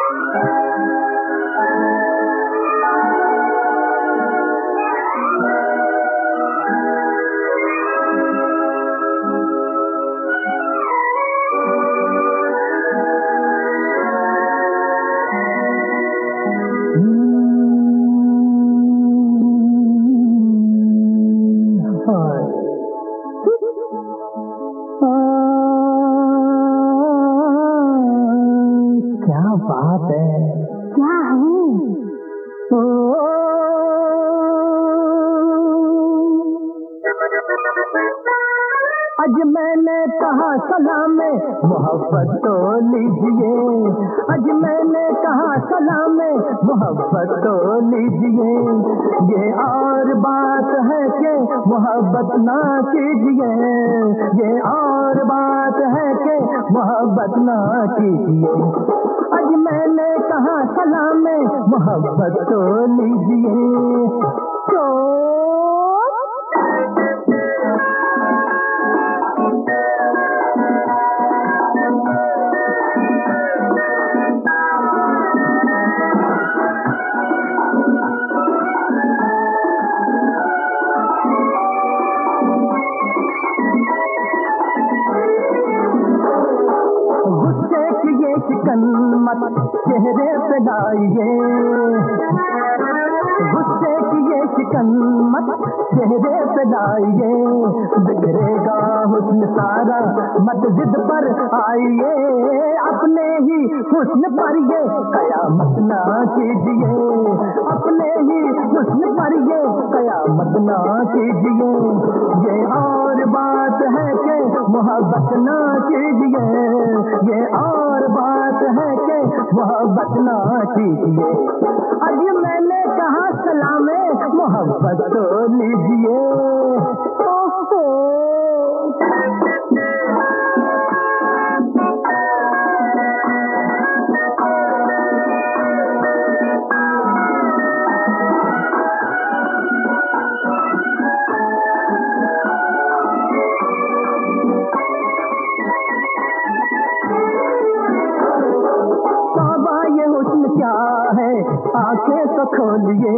क्या बात है? क्या है? आज मैंने कहा सलाम मोहब्बत तो लीजिए, आज मैंने कहा सलाम मोहब्बत तो लीजिए। ये और बात है कि मोहब्बत ना कीजिए, ये और बात है कि मोहब्बत ना कीजिए। आज मैंने कहा सलाम मोहब्बत तो लीजिए। तो गुस्से की ये शिकन मत चेहरे पे लाइए, गुस्से की ये शिकन मत चेहरे पे लाइए। बिगड़ेगा हुस्न सारा मत जिद पर आइए, अपने ही हुस्न पर ये कयामत ना कीजिए, अपने ही हुस्न पर ये कयामत ना कीजिए। ये और बात है कि मोहब्बत ना कीजिए, ये और बात है कि मोहब्बत ना कीजिए। आज मैंने कहा सलाम मोहब्बत तो लीजिए। क्या है आंखें तो खोलिए,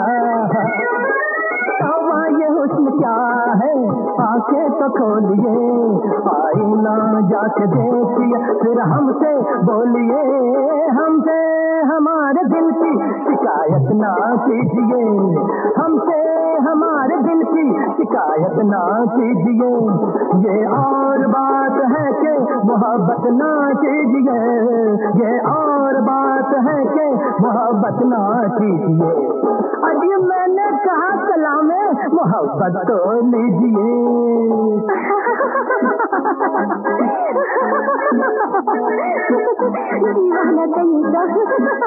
तौबा ये हुस्न क्या है आंखें तो खोलिए। आईना जाके देखिए फिर हमसे बोलिए, हमसे हमारे दिल की शिकायत ना कीजिए, हमसे हमारे दिल की शिकायत ना कीजिए। ये और बात है कि मोहब्बत ना कीजिए, ये और बात है कि मोहब्बत ना कीजिए। अजी मैंने कहा सलाम मोहब्बत तो लीजिए। दीवाना कहीं का।